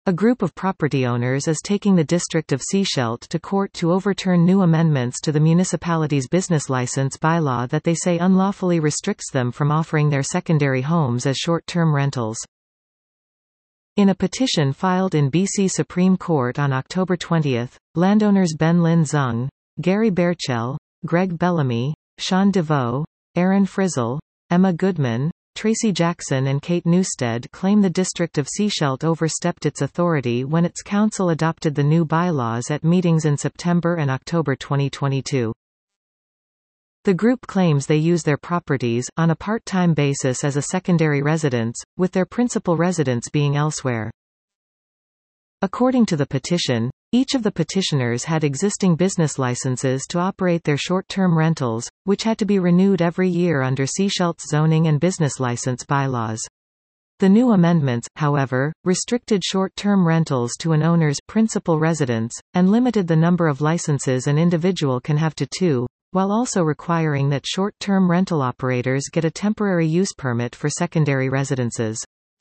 A group of property owners is taking the district of Sechelt to court to overturn new amendments to the municipality's business license bylaw that they say unlawfully restricts them from offering their secondary homes as short-term rentals. In a petition filed in BC Supreme Court on October 20, landowners Ben Lin Zung, Gary Berchel, Greg Bellamy, Sean DeVoe, Aaron Frizzle, Emma Goodman, Tracy Jackson and Kate Newstead claim the district of Sechelt overstepped its authority when its council adopted the new bylaws at meetings in September and October 2022. The group claims they use their properties, on a part-time basis as a secondary residence, with their principal residence being elsewhere. According to the petition, each of the petitioners had existing business licenses to operate their short-term rentals, which had to be renewed every year under Sechelt's zoning and business license bylaws. The new amendments, however, restricted short-term rentals to an owner's principal residence, and limited the number of licenses an individual can have to 2, while also requiring that short-term rental operators get a temporary use permit for secondary residences.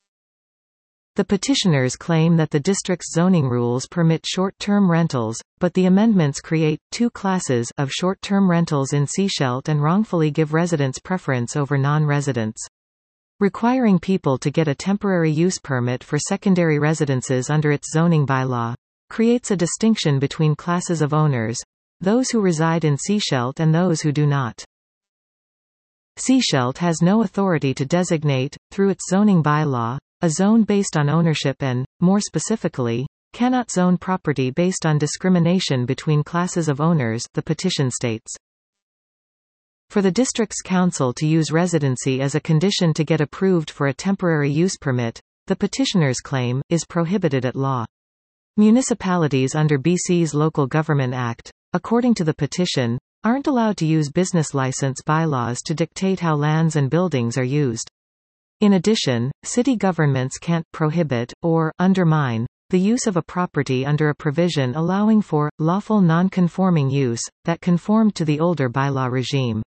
The petitioners claim that the district's zoning rules permit short-term rentals, but the amendments create 2 classes of short-term rentals in Sechelt and wrongfully give residents preference over non-residents. Requiring people to get a temporary use permit for secondary residences under its zoning bylaw creates a distinction between classes of owners, those who reside in Sechelt and those who do not. Sechelt has no authority to designate, through its zoning bylaw, a zone based on ownership and, more specifically, cannot zone property based on discrimination between classes of owners, the petition states. For the district's council to use residency as a condition to get approved for a temporary use permit, the petitioners claim, is prohibited at law. Municipalities under BC's Local Government Act, according to the petition, aren't allowed to use business license bylaws to dictate how lands and buildings are used. In addition, city governments can't prohibit, or undermine, the use of a property under a provision allowing for lawful non-conforming use that conformed to the older bylaw regime.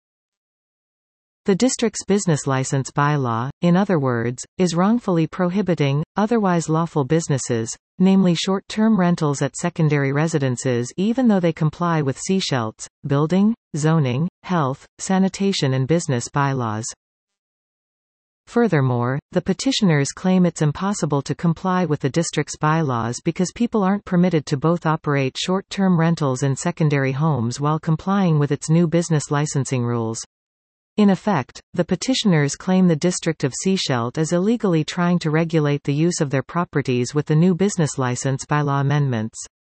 The district's business license bylaw, in other words, is wrongfully prohibiting otherwise lawful businesses, namely short-term rentals at secondary residences, even though they comply with Sechelt's building, zoning, health, sanitation and business bylaws. Furthermore, the petitioners claim it's impossible to comply with the district's bylaws because people aren't permitted to both operate short-term rentals and secondary homes while complying with its new business licensing rules. In effect, the petitioners claim the district of Sechelt is illegally trying to regulate the use of their properties with the new business license bylaw amendments.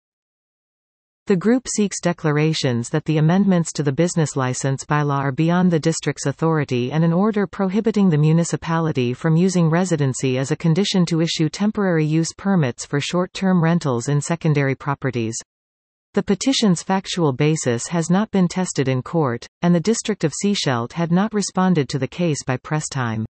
The group seeks declarations that the amendments to the business license bylaw are beyond the district's authority and an order prohibiting the municipality from using residency as a condition to issue temporary use permits for short-term rentals in secondary properties. The petition's factual basis has not been tested in court, and the district of Sechelt had not responded to the case by press time.